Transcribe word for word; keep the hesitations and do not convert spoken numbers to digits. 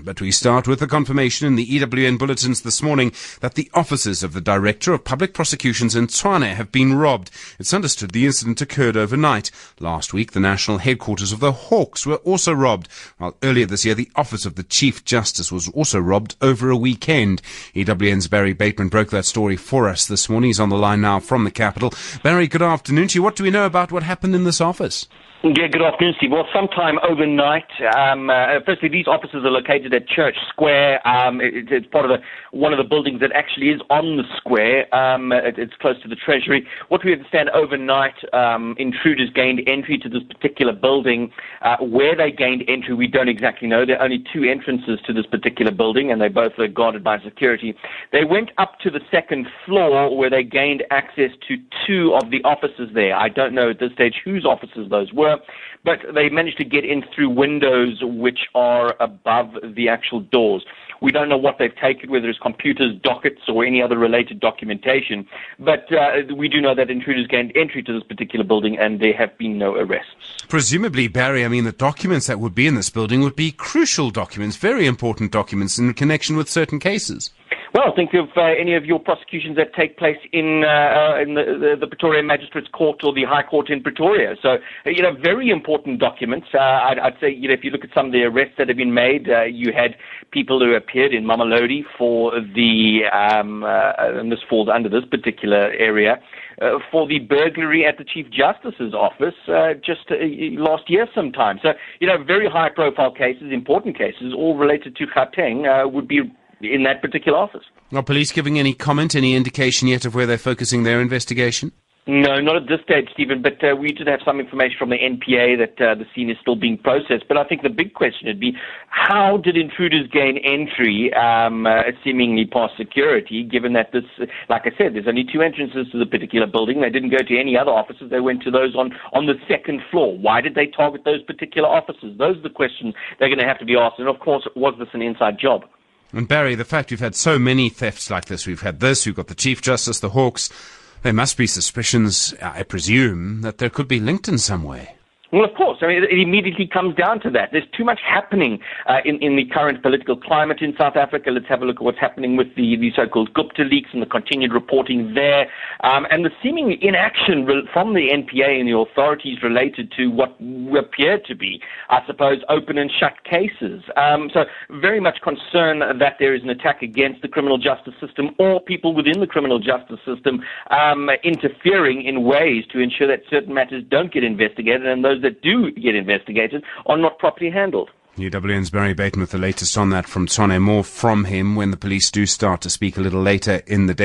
But we start with the confirmation in the E W N bulletins this morning that the offices of the Director of Public Prosecutions in Tshwane have been robbed. It's understood the incident occurred overnight. Last week, the national headquarters of the Hawks were also robbed, while earlier this year, the office of the Chief Justice was also robbed over a weekend. E W N's Barry Bateman broke that story for us this morning. He's on the line now from the capital. Barry, good afternoon to you. What do we know about what happened in this office? Yeah, good afternoon, Steve. Well, sometime overnight, um, uh, firstly, these offices are located at Church Square. Um, it, it's part of the, one of the buildings that actually is on the square. Um, it, it's close to the Treasury. What we understand overnight, um, intruders gained entry to this particular building. Uh, where they gained entry, we don't exactly know. There are only two entrances to this particular building, and they both are guarded by security. They went up to the second floor where they gained access to two of the offices there. I don't know at this stage whose offices those were, but they managed to get in through windows which are above the actual doors. We don't know what they've taken, whether it's computers, dockets, or any other related documentation, but uh, we do know that intruders gained entry to this particular building and there have been no arrests. Presumably, Barry, I mean, the documents that would be in this building would be crucial documents, very important documents in connection with certain cases. Well, think of uh, any of your prosecutions that take place in, uh, in the, the, the Pretoria Magistrates Court or the High Court in Pretoria. So, you know, very important documents. Uh, I'd, I'd say, you know, if you look at some of the arrests that have been made, uh, you had people who appeared in Mamelodi for the, um, uh, and this falls under this particular area, uh, for the burglary at the Chief Justice's office uh, just uh, last year sometime. So, you know, very high-profile cases, important cases, all related to Gauteng, uh, would be in that particular office. Are police giving any comment, any indication yet of where they're focusing their investigation? No, not at this stage, Stephen, but uh, we did have some information from the N P A that uh, the scene is still being processed. But I think the big question would be, how did intruders gain entry, um, uh, seemingly past security, given that this, like I said, there's only two entrances to the particular building. They didn't go to any other offices. They went to those on, on the second floor. Why did they target those particular offices? Those are the questions they're going to have to be asked. And, of course, was this an inside job? And Barry, the fact we've had so many thefts like this, we've had this, we've got the Chief Justice, the Hawks, there must be suspicions, I presume, that there could be linked in some way. Well, of course. I mean, it immediately comes down to that. There's too much happening uh, in, in the current political climate in South Africa. Let's have a look at what's happening with the, the so-called Gupta leaks and the continued reporting there, um, and the seeming inaction re- from the N P A and the authorities related to what appear to be, I suppose, open and shut cases. Um, so very much concern that there is an attack against the criminal justice system or people within the criminal justice system um, interfering in ways to ensure that certain matters don't get investigated and those that do get investigated are not properly handled. E W N's Barry Bateman with the latest on that from Tshwane. More from him when the police do start to speak a little later in the day.